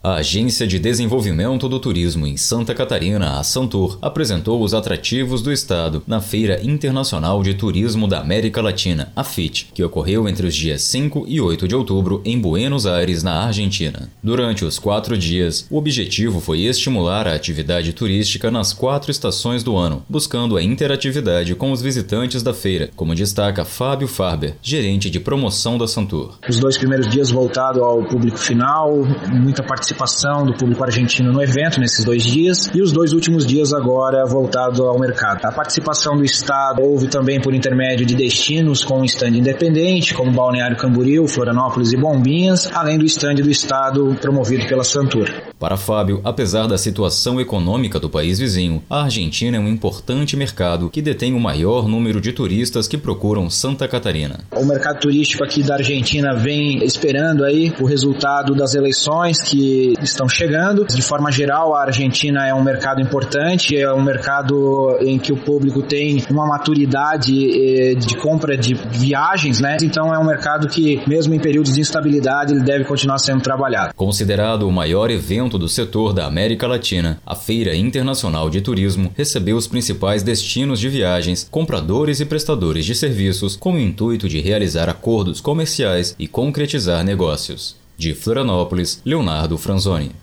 A Agência de Desenvolvimento do Turismo em Santa Catarina, a Santur, apresentou os atrativos do estado na Feira Internacional de Turismo da América Latina, a FIT, que ocorreu entre os dias 5 e 8 de outubro em Buenos Aires, na Argentina. Durante os 4 dias, o objetivo foi estimular a atividade turística nas 4 estações do ano, buscando a interatividade com os visitantes da feira, como destaca Fábio Farber, gerente de promoção da Santur. Os 2 primeiros dias voltados ao público final, muita participação do público argentino no evento nesses 2 dias, e os 2 últimos dias agora voltados ao mercado. A participação do estado houve também por intermédio de destinos com um stand independente, como Balneário Camboriú, Florianópolis e Bombinhas, além do stand do estado promovido pela Santur. Para Fábio, apesar da situação econômica do país vizinho, a Argentina é um importante mercado que detém o maior número de turistas que procuram Santa Catarina. O mercado turístico aqui da Argentina vem esperando aí o resultado das eleições que estão chegando. De forma geral, a Argentina é um mercado importante, é um mercado em que o público tem uma maturidade de compra de viagens, né? Então é um mercado que, mesmo em períodos de instabilidade, ele deve continuar sendo trabalhado. Considerado o maior evento do setor da América Latina, a Feira Internacional de Turismo recebeu os principais destinos de viagens, compradores e prestadores de serviços, com o intuito de realizar acordos comerciais e concretizar negócios. De Florianópolis, Leonardo Franzoni.